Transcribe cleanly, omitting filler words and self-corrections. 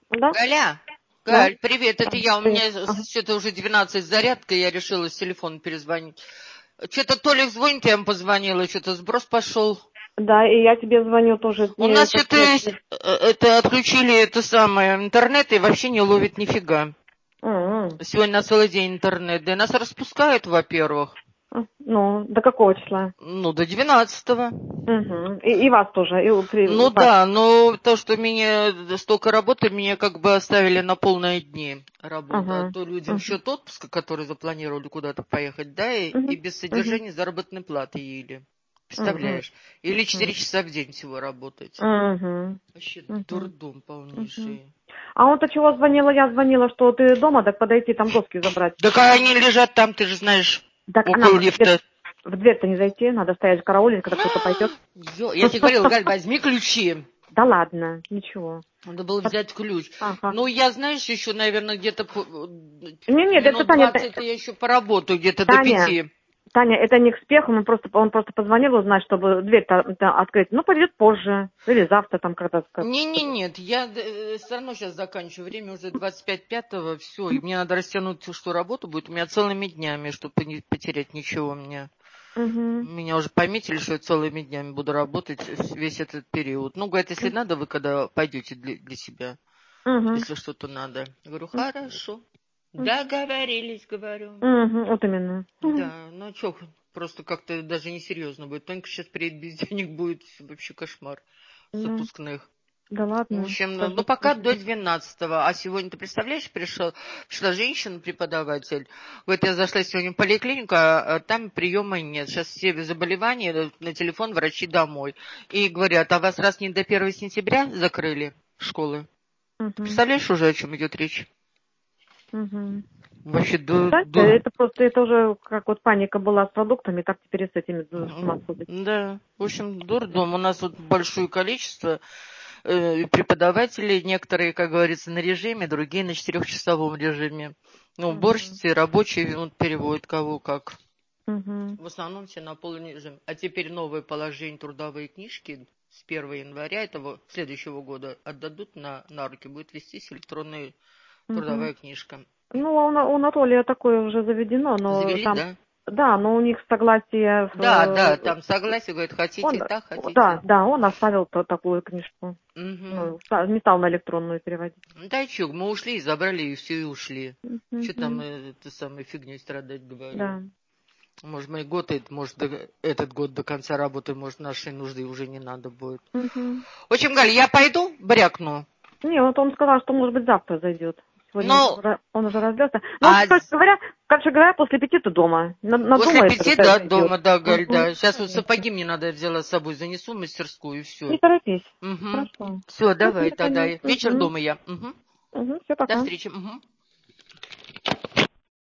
Да? Галя, Да? Галь, привет, это я. У Привет. меня Ага. что-то уже 12 зарядка, я решила с телефона перезвонить. Что-то Толик звонит, я ему позвонила, что-то сброс пошел. Да, и я тебе звоню тоже. У Мне нас это что-то это отключили это самое интернет и вообще не ловит нифига. Сегодня у нас целый день интернет, да и нас распускают, во-первых. Ну, до какого числа? Ну, до 12-го. Угу. И вас тоже. Ну Вас. да, но то, что меня столько работы, меня как бы оставили на полные дни работы. А Ага. то людям Угу. счет отпуска, которые запланировали куда-то поехать, да, и Угу. без Угу. содержания заработной платы ели. Угу. Представляешь? Или 4 часа в день всего работать. Угу. Вообще Угу. дурдом Угу. полнейший. А он-то чего звонила? Я звонила, что ты дома, так подойти там доски забрать. Да как они лежат там, ты же знаешь, Так она около лифта. в дверь-то не зайти, надо стоять караулить, когда кто-то пойдет. Я тебе говорила, Галь, возьми ключи. Да ладно, ничего. Надо было взять ключ. Ага. Ну, я, знаешь, еще, наверное, где-то Нет, это минут Таня, 20 я еще поработаю, где-то до Таня, 5. Таня, это не к спеху, он просто позвонил узнать, чтобы дверь-то открыть. Ну, придет позже, или завтра там когда-то. Не-не-нет, я все равно сейчас заканчиваю. Время уже 25:05, все. И мне надо растянуть, что работа будет у меня целыми днями, чтобы не потерять ничего у меня. Угу. Меня уже пометили, что я целыми днями буду работать весь этот период. Ну, говорят, если надо, вы когда пойдете для себя, Угу. если что-то надо. Я говорю, хорошо. Договорились, говорю. Угу. Вот именно. Да, ну что, просто как-то даже несерьезно будет. Тонька сейчас приедет без денег, будет вообще кошмар с Ну, отпускных. да В ладно. общем, ну Даже пока до слушай. 12-го. А сегодня, ты представляешь, пришла женщина-преподаватель. Говорит, я зашла сегодня в поликлинику, а там приема нет. Сейчас все заболевания на телефон врачи домой. И говорят, а вас раз не до 1 сентября закрыли школы? Ты Угу. представляешь уже, о чем идет речь? Угу. Вообще, Да, это просто, это уже как вот паника была с продуктами, так теперь и с этими с ума сходит. Да, в общем, дурдом. У нас вот большое количество преподавателей, некоторые, как говорится, на режиме, другие на 4-часовом режиме. Ну, Угу. уборщицы, рабочие вот, переводят кого как. Угу. В основном все на полный режим. А теперь новое положение трудовые книжки с 1 января этого следующего года отдадут на руки. Будет вестись электронная Угу. трудовая книжка. Ну, у Анатолия такое уже заведено, но Завели, там, да? да, но у них согласие, Да, там согласие, говорит, он, хотите так, да, хотите. да, он оставил такую книжку. Угу. Ну, не стал на электронную переводить. Да чё, мы ушли и забрали, и все, и ушли. Что там Мгм. эту самую фигню страдать, говорю. Да. Может, мы год, может, этот год до конца работы, может, нашей нужды уже не надо будет. Мгм. В общем, Галь, я пойду, брякну. Не, вот он сказал, что, может быть, завтра зайдет. Сегодня Ну, он уже разлился. Ну, а короче говоря, после 5 ты дома. после Надумает, 5, да, зайдет. дома, да, Галь, Угу. да. Сейчас вот Конечно. сапоги мне надо взяла с собой, занесу в мастерскую, и Не все. торопись. Угу. Хорошо. Все, Ну, давай все, тогда. Таня. Вечер Угу. дома я. Угу. Угу. Все, До пока. встречи. Угу.